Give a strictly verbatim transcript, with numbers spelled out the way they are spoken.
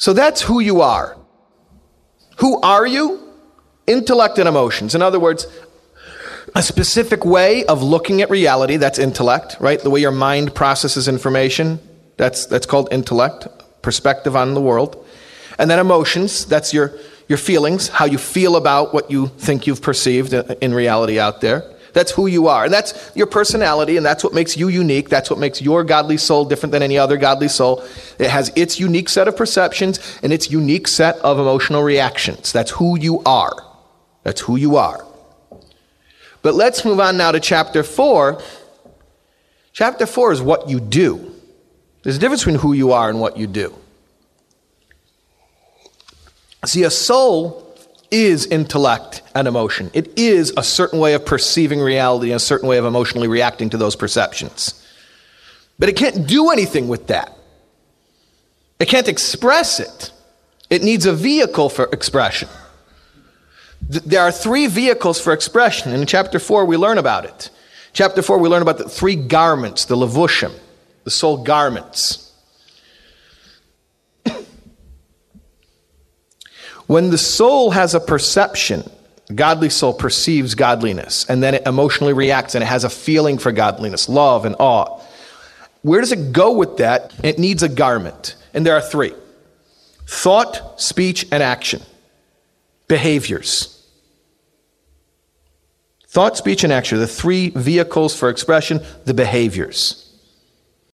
So that's who you are. Who are you? Intellect and emotions. In other words, a specific way of looking at reality, that's intellect, right? The way your mind processes information, that's that's called intellect, perspective on the world. And then emotions, that's your, your feelings, how you feel about what you think you've perceived in reality out there. That's who you are. And that's your personality, and that's what makes you unique. That's what makes your godly soul different than any other godly soul. It has its unique set of perceptions and its unique set of emotional reactions. That's who you are. That's who you are. But let's move on now to chapter four. Chapter four is what you do. There's a difference between who you are and what you do. See, a soul is intellect and emotion. It is a certain way of perceiving reality and a certain way of emotionally reacting to those perceptions. But it can't do anything with that. It can't express it. It needs a vehicle for expression. Th- there are three vehicles for expression. In chapter four, we learn about it. Chapter four, we learn about the three garments, the levushim, the soul garments. When the soul has a perception, the godly soul perceives godliness, and then it emotionally reacts, and it has a feeling for godliness, love and awe. Where does it go with that? It needs a garment, and there are three: thought, speech, and action. Behaviors. Thought, speech, and action, the three vehicles for expression, the behaviors.